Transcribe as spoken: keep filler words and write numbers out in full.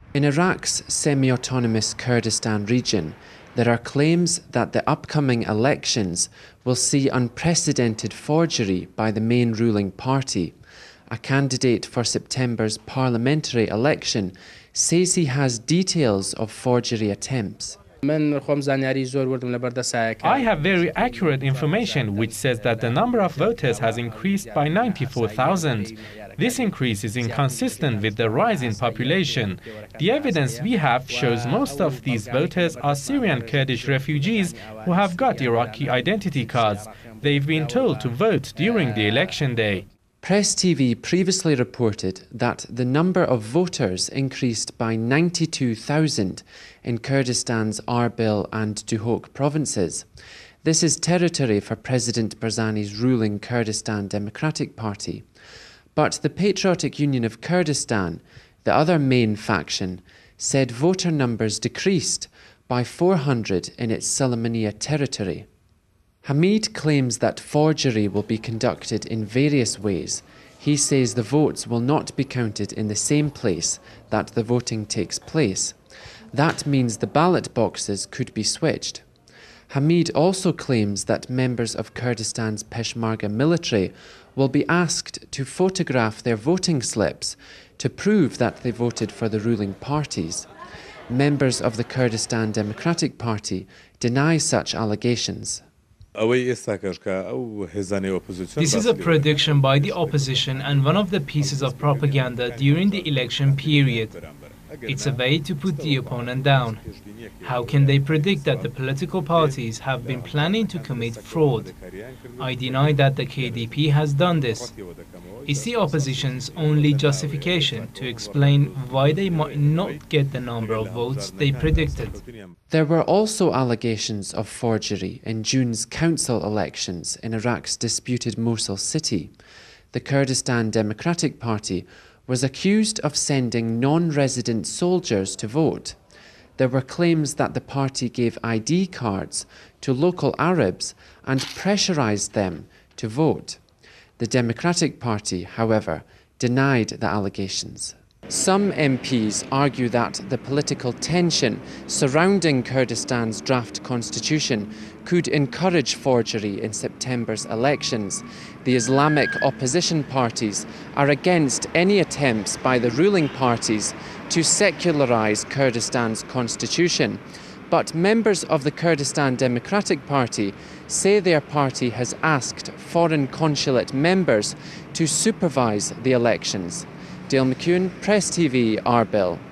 In Iraq's semi-autonomous Kurdistan region, there are claims that the upcoming elections will see unprecedented forgery by the main ruling party. A candidate for September's parliamentary election says he has details of forgery attempts. I have very accurate information which says that the number of voters has increased by ninety-four thousand. This increase is inconsistent with the rise in population. The evidence we have shows most of these voters are Syrian Kurdish refugees who have got Iraqi identity cards. They've been told to vote during the election day. Press T V previously reported that the number of voters increased by ninety-two thousand in Kurdistan's Arbil and Duhok provinces. This is territory for President Barzani's ruling Kurdistan Democratic Party. But the Patriotic Union of Kurdistan, the other main faction, said voter numbers decreased by four hundred in its Sulaymaniyah territory. Hamid claims that forgery will be conducted in various ways. He says the votes will not be counted in the same place that the voting takes place. That means the ballot boxes could be switched. Hamid also claims that members of Kurdistan's Peshmerga military will be asked to photograph their voting slips to prove that they voted for the ruling parties. Members of the Kurdistan Democratic Party deny such allegations. This is a prediction by the opposition and one of the pieces of propaganda during the election period. It's a way to put the opponent down. How can they predict that the political parties have been planning to commit fraud? I deny that the K D P has done this. It's the opposition's only justification to explain why they might not get the number of votes they predicted. There were also allegations of forgery in June's council elections in Iraq's disputed Mosul city. The Kurdistan Democratic Party was accused of sending non-resident soldiers to vote. There were claims that the party gave I D cards to local Arabs and pressurized them to vote. The Democratic Party, however, denied the allegations. Some M Ps argue that the political tension surrounding Kurdistan's draft constitution could encourage forgery in September's elections. The Islamic opposition parties are against any attempts by the ruling parties to secularize Kurdistan's constitution. But members of the Kurdistan Democratic Party say their party has asked foreign consulate members to supervise the elections. Dale McEwen, Press T V, Arbil.